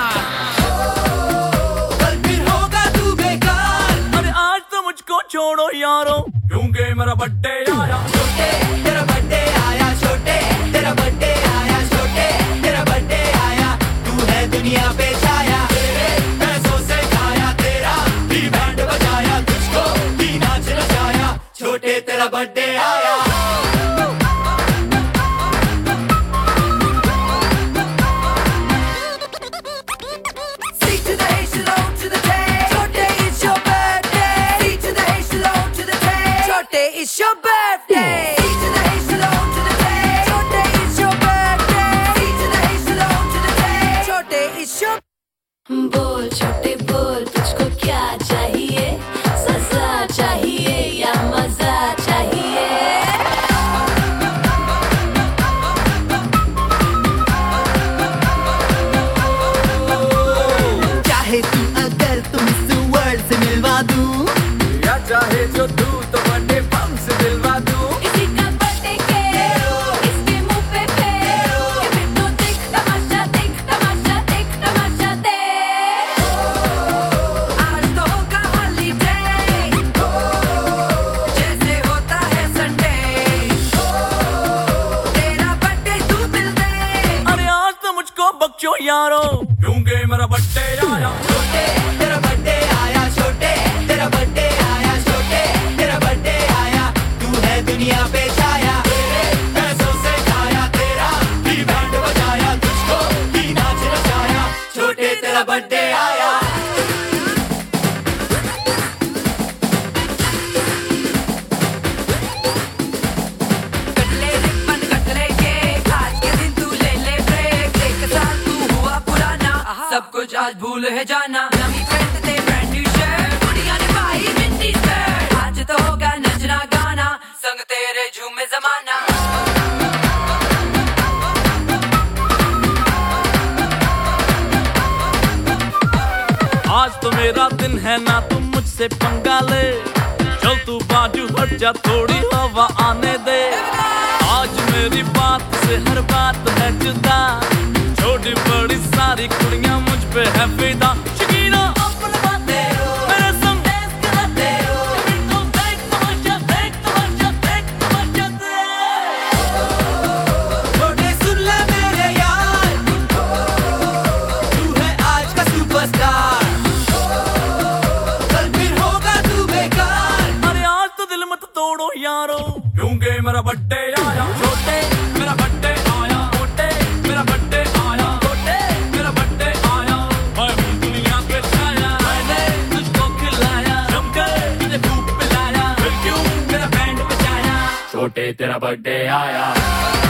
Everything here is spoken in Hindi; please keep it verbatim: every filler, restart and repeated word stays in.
कल फिर होगा तू बेकार। अरे आज तो मुझको छोड़ो यारो, क्योंकि मेरा बर्थडे आया। छोटे तेरा बर्थडे आया, छोटे तेरा बर्थडे आया, छोटे तेरा बर्थडे आया। तू है दुनिया पे छाया, तेरे पैसों से खाया, तेरा भी बैंड बजाया, तुझको भी नाच नचाया। छोटे तेरा बर्थडे आया। It's your birthday. C to the H to the O to the J. Chote, it's your birthday. C to the H to the O to the J. Chote, it's your. बोल छोटे बोल, तुझको क्या चाहिए? सजा चाहिए या मजा चाहिए? चाहे तू अगर तुम इस वर्ल्ड से मिलवा दूं, या चाहे जो तू तो बर्थडे बम से दिलवा दूं। इसी का बर्थडे केक, इसके मुंह पे फेंक, ये बिट्टू देख तमाशा, देख तमाशा, देख तमाशा देख। आज तो होगा holiday, जैसे होता है संडे। तेरा बर्थडे तू मिल दे। अरे आज तो मुझको बख्शो यारो, क्योंकि मेरा बर्थडे आया। छोटे तेरा बर्थडे आया, छोटे तेरा बर्थडे आया, छोटे तेरा बर्थडे आया। तू है दुनिया पे छाया, तेरे पैसों से खाया, तेरा भी बैंड बजाया, तुझको भी नाच नचाया। छोटे तेरा बर्थडे आया। कट ले रिबन, कट ले केक, आज के दिन तू ले ले ब्रेक। एक साल तू हुआ पुराना, सब कुछ आज भूल है जाना। नवी ट्रेंड ते ब्रांड न्यू शर्ट, कुड़ियां ने पाई मिंडी स्कर्ट। आज तो होगा नचना गाना, संग तेरे झूमे जमाना। आज तो मेरा दिन है ना, तुम मुझसे पंगा ले। चल तू बाजू हट जा, थोड़ी हवा आने दे। आज मेरी बात से हर बात है जुदा, छोटी बड़ी सारी कुड़ियां मुझ पे है फिदा। शकीना अपने बाते, मेरे संग dance कराते, बिट्टू देख तमाशा, देख तमाशा, देख तमाशा देख। छोटे सुन ले मेरे यार, तू है आज का सुपरस्टार। कल फिर होगा तू बेकार। अरे आज तो दिल मत तोड़ो यारो, क्योंकि मेरा बर्थडे आया। छोटे मेरा बर्थडे आया, छोटे मेरा बर्थडे आया, छोटे मेरा बर्थडे आया। मैं हूँ दुनिया पे छाया, मैंने तुझको खिलाया, जमकर तुझे खूब पिलाया, फिर क्यों मेरा बैंड बजाया। छोटे तेरा बर्थडे आया।